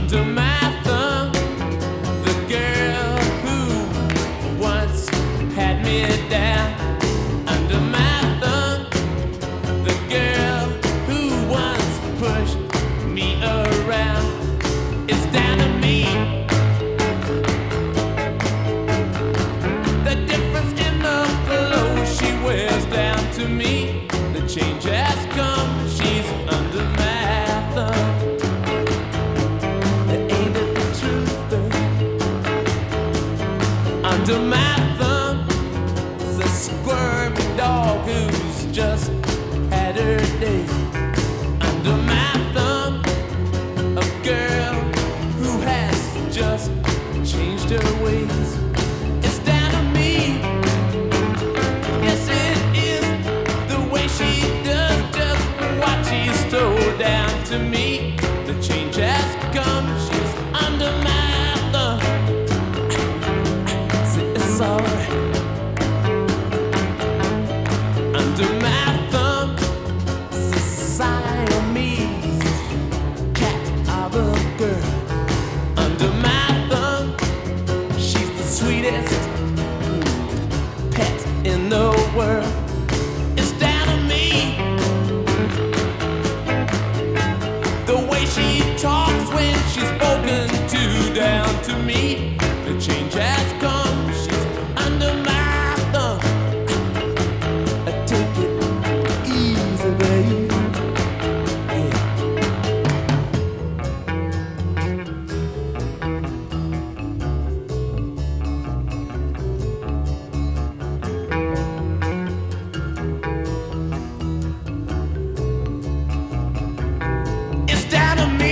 under my thumb. The girl who once had me down. Under my thumb. The girl who once pushed me around. It's down to me. The difference in the clothes she wears down to me. The change has come. She's under my thumb. Ain't it the truth, though? Under my thumb is a squirmy dog who's just had her day. Under my thumb, a girl who has just changed her ways. It's down to me. Yes, it is the way she does just what she's told down to me. The change has come. She's under my thumb. See, it's alright. Under my thumb, it's a Siamese cat of a girl. Under my thumb, she's the sweetest pet in the world. It's down to me. The way she talks when she's spoken to down to me. The change has come. She's under my thumb. Take it easy, baby. Yeah. It's down to me.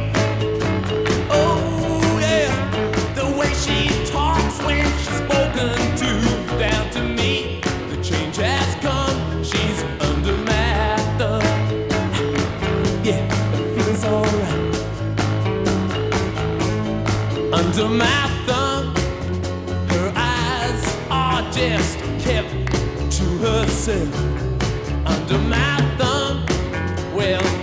Oh yeah, the way she talks when she's spoken to down to me. The change has come. She's under my thumb. Yeah, it feels alright. Under my thumb, her eyes are just kept to herself. Under my thumb, well.